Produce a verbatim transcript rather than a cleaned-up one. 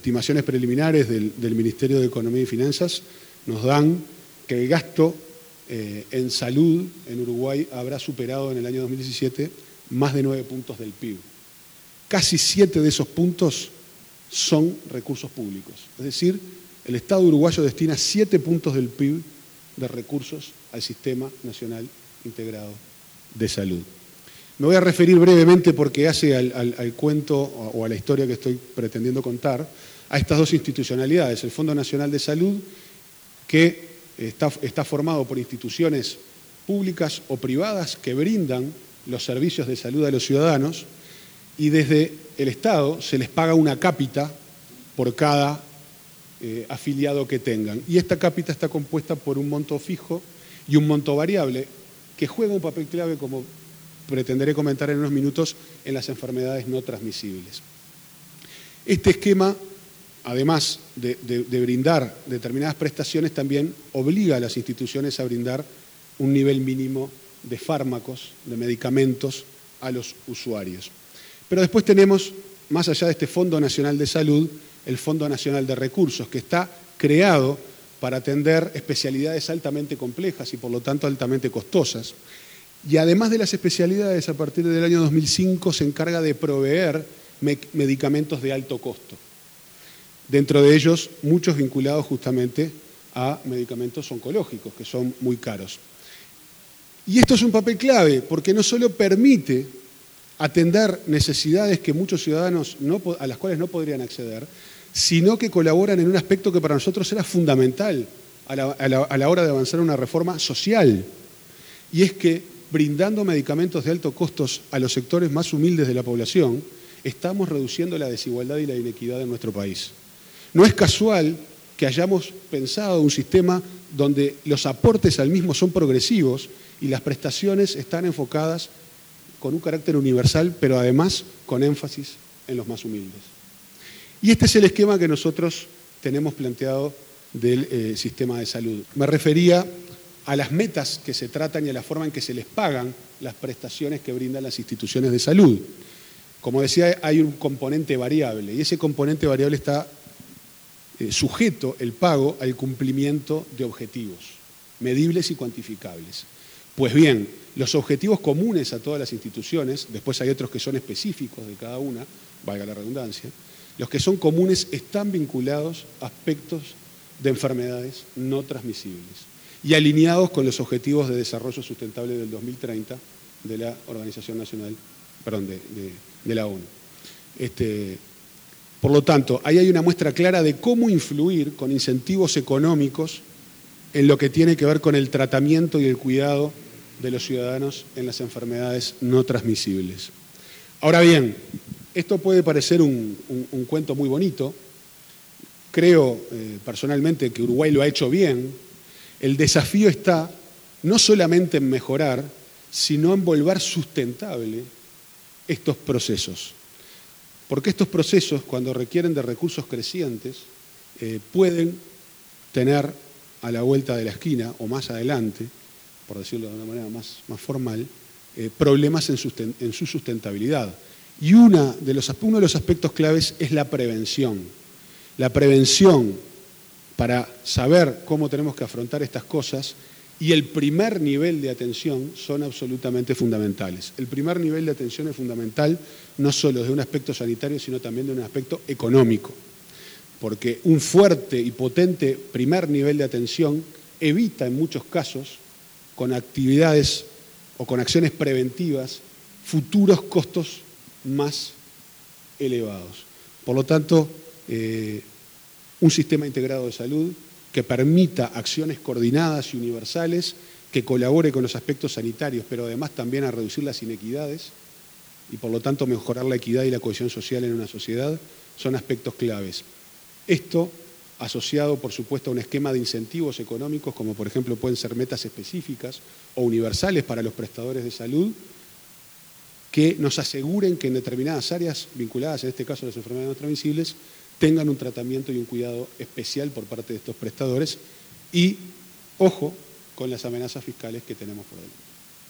estimaciones preliminares del, del Ministerio de Economía y Finanzas nos dan que el gasto eh, en salud en Uruguay habrá superado en el año dos mil diecisiete más de nueve puntos del P I B. Casi siete de esos puntos son recursos públicos. Es decir, el Estado uruguayo destina siete puntos del P I B de recursos al Sistema Nacional Integrado de Salud. Me voy a referir brevemente, porque hace al, al, al cuento o a la historia que estoy pretendiendo contar, a estas dos institucionalidades. El Fondo Nacional de Salud, que está, está formado por instituciones públicas o privadas que brindan los servicios de salud a los ciudadanos, y desde el Estado se les paga una cápita por cada eh, afiliado que tengan. Y esta cápita está compuesta por un monto fijo y un monto variable que juega un papel clave, como pretenderé comentar en unos minutos, en las enfermedades no transmisibles. Este esquema, además de, de, de brindar determinadas prestaciones, también obliga a las instituciones a brindar un nivel mínimo de fármacos, de medicamentos a los usuarios. Pero después tenemos, más allá de este Fondo Nacional de Salud, el Fondo Nacional de Recursos, que está creado para atender especialidades altamente complejas y por lo tanto altamente costosas. Y además de las especialidades, a partir del año dos mil cinco se encarga de proveer me medicamentos de alto costo. Dentro de ellos, muchos vinculados justamente a medicamentos oncológicos, que son muy caros. Y esto es un papel clave, porque no solo permite atender necesidades que muchos ciudadanos no, a las cuales no podrían acceder, sino que colaboran en un aspecto que para nosotros era fundamental a la, a la, a la hora de avanzar en una reforma social. Y es que, brindando medicamentos de altos costos a los sectores más humildes de la población, estamos reduciendo la desigualdad y la inequidad en nuestro país. No es casual que hayamos pensado un sistema donde los aportes al mismo son progresivos y las prestaciones están enfocadas con un carácter universal, pero además con énfasis en los más humildes. Y este es el esquema que nosotros tenemos planteado del eh, sistema de salud. Me refería a las metas que se tratan y a la forma en que se les pagan las prestaciones que brindan las instituciones de salud. Como decía, hay un componente variable, y ese componente variable está eh, sujeto, el pago, al cumplimiento de objetivos medibles y cuantificables. Pues bien, los objetivos comunes a todas las instituciones, después hay otros que son específicos de cada una, valga la redundancia, los que son comunes están vinculados a aspectos de enfermedades no transmisibles y alineados con los objetivos de desarrollo sustentable del dos mil treinta de la Organización Nacional, perdón, de, de, de la ONU. Este, por lo tanto, ahí hay una muestra clara de cómo influir con incentivos económicos en lo que tiene que ver con el tratamiento y el cuidado de los ciudadanos en las enfermedades no transmisibles. Ahora bien, esto puede parecer un, un, un cuento muy bonito. Creo eh, personalmente que Uruguay lo ha hecho bien. El desafío está no solamente en mejorar, sino en volver sustentable estos procesos. Porque estos procesos, cuando requieren de recursos crecientes, eh, pueden tener a la vuelta de la esquina o más adelante, por decirlo de una manera más, más formal, eh, problemas en, susten en su sustentabilidad. Y una de los, uno de los aspectos claves es la prevención. La prevención para saber cómo tenemos que afrontar estas cosas y el primer nivel de atención son absolutamente fundamentales. El primer nivel de atención es fundamental no solo desde un aspecto sanitario, sino también de un aspecto económico. Porque un fuerte y potente primer nivel de atención evita en muchos casos, con actividades o con acciones preventivas, futuros costos más elevados. Por lo tanto, eh, un sistema integrado de salud que permita acciones coordinadas y universales, que colabore con los aspectos sanitarios, pero además también a reducir las inequidades y por lo tanto mejorar la equidad y la cohesión social en una sociedad, son aspectos claves. Esto asociado, por supuesto, a un esquema de incentivos económicos, como por ejemplo pueden ser metas específicas o universales para los prestadores de salud, que nos aseguren que en determinadas áreas vinculadas, en este caso a las enfermedades no transmisibles, tengan un tratamiento y un cuidado especial por parte de estos prestadores y, ojo, con las amenazas fiscales que tenemos por delante.